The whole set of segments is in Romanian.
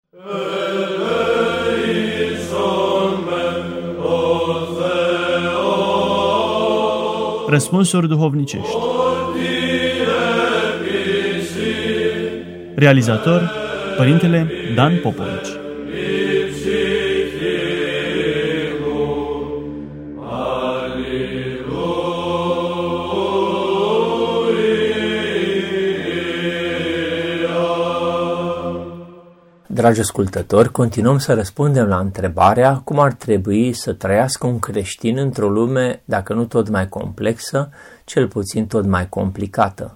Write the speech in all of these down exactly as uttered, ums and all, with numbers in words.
Răspunsuri duhovnicești. Realizator Părintele Dan Popovici. Dragi ascultători, continuăm să răspundem la întrebarea cum ar trebui să trăiască un creștin într-o lume, dacă nu tot mai complexă, cel puțin tot mai complicată.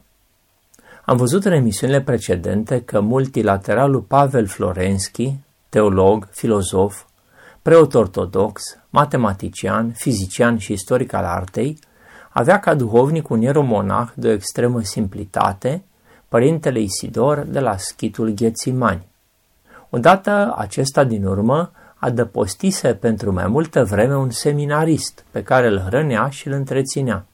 Am văzut în emisiunile precedente că multilateralul Pavel Florenski, teolog, filozof, preot ortodox, matematician, fizician și istoric al artei, avea ca duhovnic un ieromonah de o extremă simplitate, părintele Isidor de la schitul Ghețimani. Odată acesta din urmă adăpostise pentru mai multă vreme un seminarist pe care îl hrănea și îl întreținea.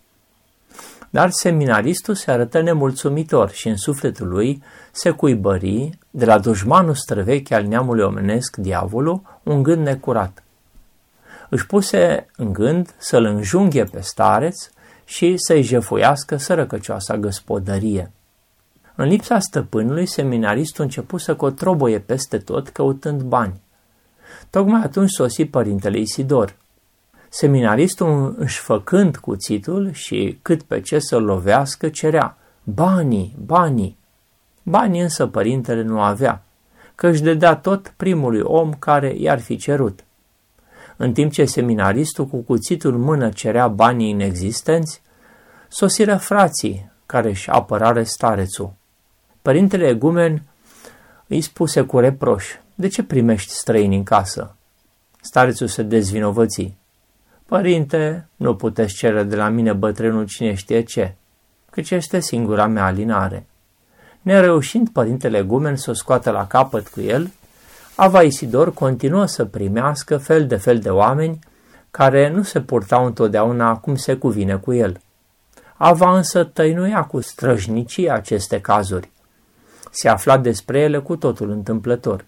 Dar seminaristul se arătă nemulțumitor și în sufletul lui se cuibări, de la dușmanul străvechi al neamului omenesc, diavolul, un gând necurat. Își puse în gând să-l înjunghe pe stareț și să-i jefuiască sărăcăcioasa gospodărie. În lipsa stăpânului, seminaristul început să cotroboie peste tot căutând bani. Tocmai atunci sosi părintele Isidor. Seminaristul, își făcând cuțitul și cât pe ce să-l lovească, cerea: banii, banii. Banii însă părintele nu avea, că își dădea tot primului om care i-ar fi cerut. În timp ce seminaristul cu cuțitul în mână cerea banii inexistenți, sosiră frații care își apărară starețul. Părintele egumen îi spuse cu reproș: de ce primești străini în casă? Starețul se dezvinovăți: părinte, nu puteți cere de la mine bătrânul cine știe ce, căci este singura mea alinare. Nereușind părintele egumen să o scoată la capăt cu el, Ava Isidor continuă să primească fel de fel de oameni care nu se purtau întotdeauna cum se cuvine cu el. Ava însă tăinuia cu străjnicie aceste cazuri. Se afla despre ele cu totul întâmplător.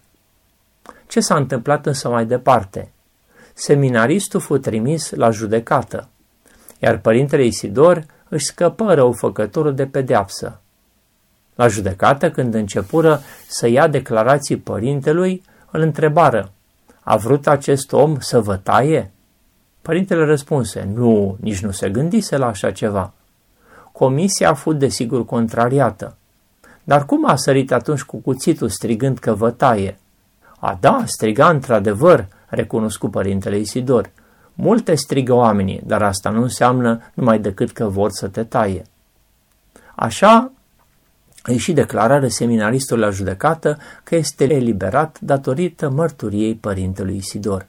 Ce s-a întâmplat însă mai departe? Seminaristul fu trimis la judecată, iar părintele Isidor își scăpă răufăcătorul de pedeapsă. La judecată, când începură să ia declarații părintelui, îl întrebară: a vrut acest om să vă taie? Părintele răspunse: nu, nici nu se gândise la așa ceva. Comisia a fost desigur contrariată. Dar cum a sărit atunci cu cuțitul strigând că vă taie? A, da, striga într-adevăr, recunoscu părintele Isidor. Multe strigă oamenii, dar asta nu înseamnă numai decât că vor să te taie. Așa îi și declarară seminaristul la judecată că este eliberat datorită mărturiei părintelui Isidor.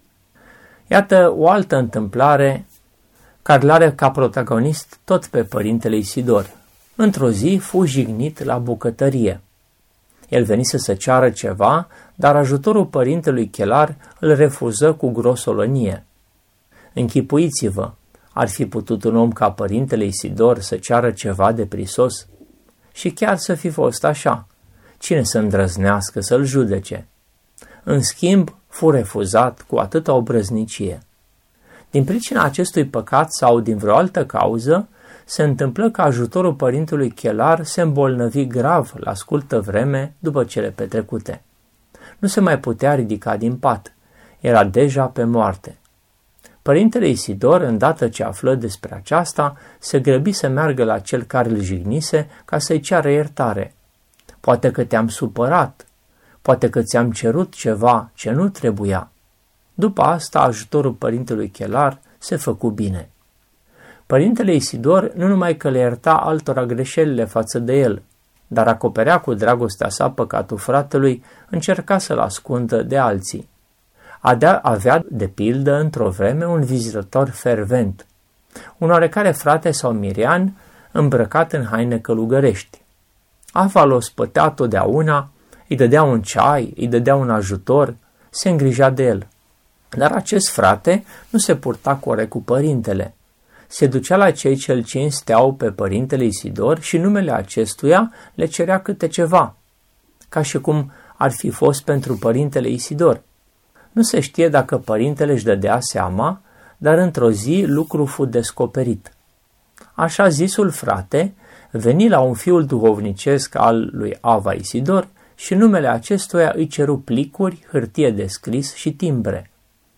Iată o altă întâmplare care l-are ca protagonist tot pe părintele Isidor. Într-o zi fu jignit la bucătărie. El venise să ceară ceva, dar ajutorul părintelui chelar îl refuză cu grosolănie. Închipuiți-vă, ar fi putut un om ca părintele Isidor să ceară ceva de prisos? Și chiar să fi fost așa, cine să îndrăznească să-l judece? În schimb, fu refuzat cu atâta obrăznicie. Din pricina acestui păcat sau din vreo altă cauză, se întâmplă că ajutorul părintelui chelar se îmbolnăvi grav la scurtă vreme după cele petrecute. Nu se mai putea ridica din pat, era deja pe moarte. Părintele Isidor, îndată ce află despre aceasta, se grăbi să meargă la cel care îl jignise ca să-i ceară iertare. Poate că te-am supărat, poate că ți-am cerut ceva ce nu trebuia. După asta, ajutorul părintelui chelar se făcu bine. Părintele Isidor nu numai că le ierta altora greșelile față de el, dar acoperea cu dragostea sa păcatul fratelui, încerca să-l ascundă de alții. Avea, de pildă, într-o vreme un vizitator fervent, un oarecare frate sau mirian îmbrăcat în haine călugărești. Ava l-o spătea totdeauna, îi dădea un ceai, îi dădea un ajutor, se îngrija de el. Dar acest frate nu se purta corect cu părintele. Se ducea la cei ce îl cinsteau pe părintele Isidor și numele acestuia le cerea câte ceva, ca și cum ar fi fost pentru părintele Isidor. Nu se știe dacă părintele își dădea seama, dar într-o zi lucru fu descoperit. Așa zisul frate veni la un fiul duhovnicesc al lui Ava Isidor și numele acestuia îi ceru plicuri, hârtie de scris și timbre.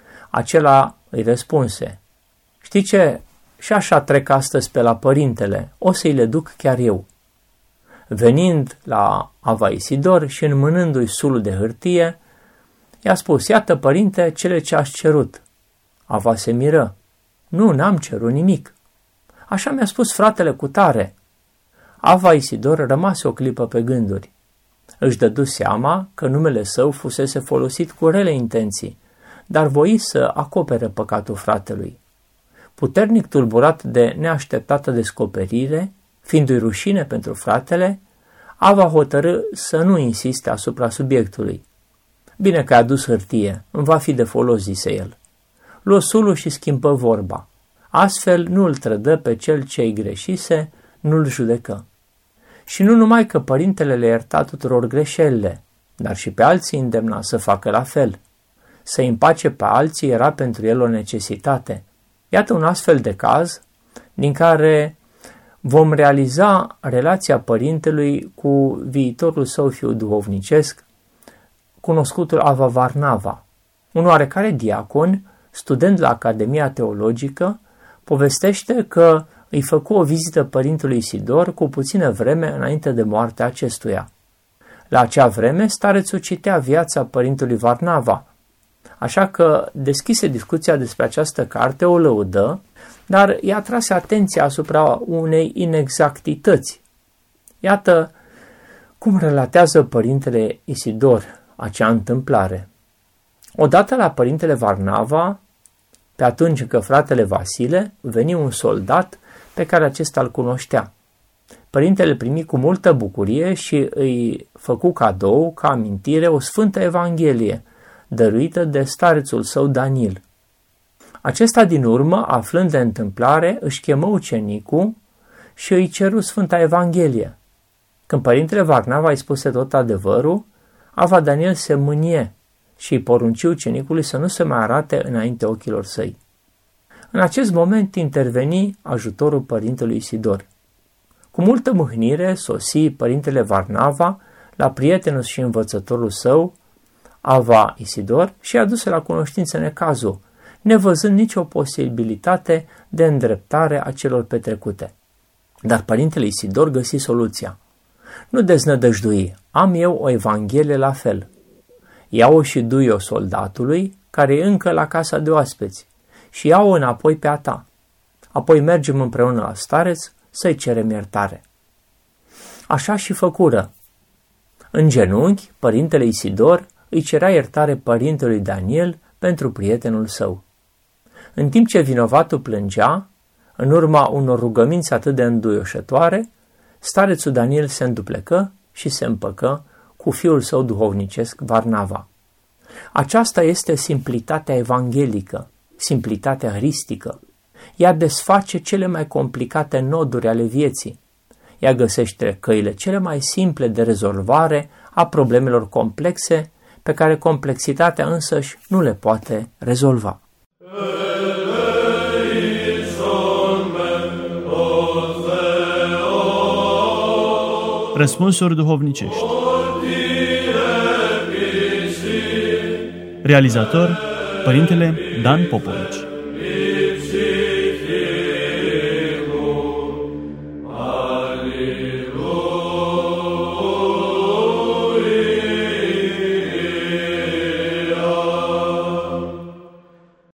Acela îi răspunse: știi ce, și așa trec astăzi pe la părintele, o să-i le duc chiar eu. Venind la Ava Isidor și înmânându-i sulul de hârtie, i-a spus: iată, părinte, cele ce aș cerut. Ava se miră: nu, n-am cerut nimic. Așa mi-a spus fratele cutare. Ava Isidor rămase o clipă pe gânduri. Își dădu seama că numele său fusese folosit cu rele intenții, dar voi să acopere păcatul fratelui. Puternic tulburat de neașteptată descoperire, fiindu-i rușine pentru fratele, Ava hotărâ să nu insiste asupra subiectului. Bine că a adus hârtie, îmi va fi de folos, zise el. Luă sulul și schimbă vorba. Astfel nu îl trădă pe cel ce-i greșise, nu-l judecă. Și nu numai că părintele le ierta tuturor greșelile, dar și pe alții îndemna să facă la fel. Să-i împace pe alții era pentru el o necesitate. Iată un astfel de caz din care vom realiza relația părintelui cu viitorul său fiu duhovnicesc, cunoscutul Ava Varnava. Un oarecare diacon, student la Academia Teologică, povestește că îi făcu o vizită părintelui Isidor cu puțină vreme înainte de moartea acestuia. La acea vreme, starețul citea viața părintelui Varnava, așa că deschise discuția despre această carte, o lăudă, dar i-a tras atenția asupra unei inexactități. Iată cum relatează părintele Isidor acea întâmplare. Odată la părintele Varnava, pe atunci că fratele Vasile, veni un soldat pe care acesta îl cunoștea. Părintele primi cu multă bucurie și îi făcu cadou, ca amintire, o sfântă Evanghelie, dăruită de starețul său Danil. Acesta din urmă, aflând de întâmplare, își chemă ucenicul și îi ceru Sfânta Evanghelie. Când părintele Varnava îi spuse tot adevărul, Ava Daniel se mânie și îi porunci ucenicului să nu se mai arate înainte ochilor săi. În acest moment interveni ajutorul părintelui Isidor. Cu multă mâhnire sosi părintele Varnava la prietenul și învățătorul său, Ava Isidor, și a dus la cunoștință necazul, nevăzând nicio posibilitate de îndreptare a celor petrecute. Dar părintele Isidor găsi soluția. Nu deznădăjdui, am eu o evanghelie la fel. Ia-o și du-i-o soldatului, care e încă la casa de oaspeți, și ia-o înapoi pe a ta. Apoi mergem împreună la stareț să-i cerem iertare. Așa și făcură. În genunchi, părintele Isidor îi cerea iertare părintelui Daniel pentru prietenul său. În timp ce vinovatul plângea, în urma unor rugăminți atât de înduioșătoare, starețul Daniel se înduplecă și se împăcă cu fiul său duhovnicesc Varnava. Aceasta este simplitatea evanghelică, simplitatea hristică. Ea desface cele mai complicate noduri ale vieții. Ea găsește căile cele mai simple de rezolvare a problemelor complexe pe care complexitatea însăși nu le poate rezolva. Răspunsuri duhovnicești. Realizator: Părintele Dan Popovici. Alleluia.